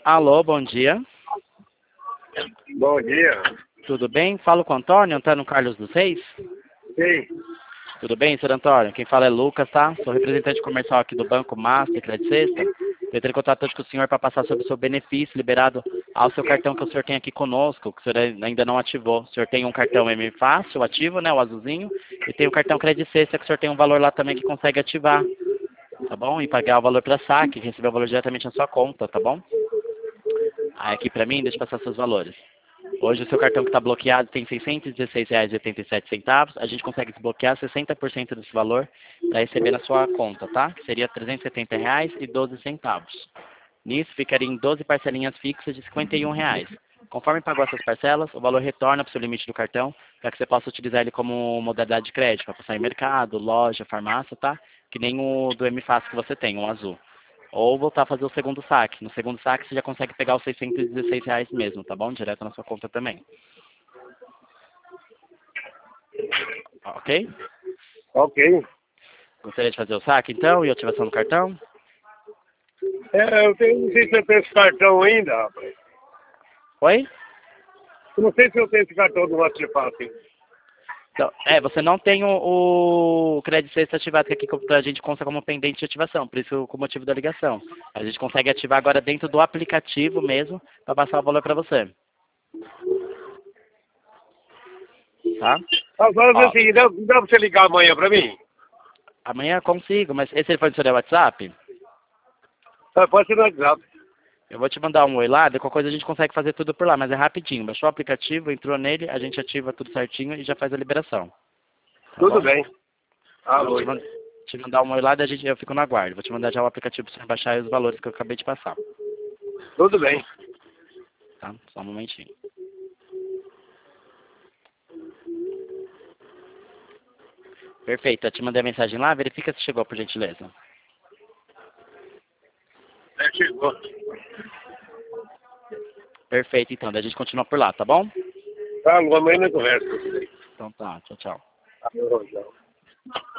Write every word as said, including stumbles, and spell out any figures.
Alô, bom dia. Bom dia. Tudo bem? Falo com o Antônio, Antônio Carlos dos Reis. Sim. Tudo bem, senhor Antônio? Quem fala é Lucas, tá? Sou representante comercial aqui do Banco Master Credit Sexta. Entrei em contato hoje com o senhor para passar sobre o seu benefício liberado ao seu cartão que o senhor tem aqui conosco, que o senhor ainda não ativou. O senhor tem um cartão M Fácil ativo, né, o azulzinho, e tem o cartão Credit Sexta, que o senhor tem um valor lá também que consegue ativar, tá bom? E pagar o valor para saque, receber o valor diretamente na sua conta, tá bom? Aí aqui para mim, deixa eu passar seus valores. Hoje o seu cartão que está bloqueado tem seiscentos e dezesseis reais e oitenta e sete centavos. A gente consegue desbloquear sessenta por cento desse valor para receber na sua conta, tá? Que seria trezentos e setenta reais e doze centavos. Nisso ficaria em doze parcelinhas fixas de cinquenta e um reais. Conforme pagou essas parcelas, o valor retorna para o seu limite do cartão para que você possa utilizar ele como modalidade de crédito, para passar em mercado, loja, farmácia, tá? Que nem o do M Fácil que você tem, um azul. Ou voltar a fazer o segundo saque. No segundo saque você já consegue pegar os seiscentos e dezesseis reais mesmo, tá bom? Direto na sua conta também. Ok? Ok. Gostaria de fazer o saque então e ativação do cartão? É, eu tenho, não sei se eu tenho esse cartão ainda, rapaz. Oi? Eu não sei se eu tenho esse cartão do WhatsApp. Então, é, você não tem o, o Credit Sexta ativado, que aqui a gente consta como pendente de ativação, por isso o motivo da ligação. A gente consegue ativar agora dentro do aplicativo mesmo, para passar o valor para você. Tá? Agora, Ó, assim, dá, dá pra você ligar amanhã pra mim? amanhã consigo, mas esse telefone do senhor é WhatsApp? Ah, pode ser no WhatsApp. Eu vou te mandar um oi lá, de qualquer coisa a gente consegue fazer tudo por lá, mas é rapidinho. Baixou o aplicativo, entrou nele, a gente ativa tudo certinho e já faz a liberação. Tá Tudo bom? bem. Ah, Vou bom. te, man- te mandar um oi lá, daí a gente, eu fico no aguardo. Vou te mandar já o aplicativo para você baixar e os valores que eu acabei de passar. Tudo bem. Tá? Só um momentinho. Perfeito, eu te mandei a mensagem lá, verifica se chegou, por gentileza. É, chegou. Perfeito, então, daí a gente continua por lá, tá bom? Tá, amanhã nós conversa. Então tá, tchau, tchau. Tá, tchau.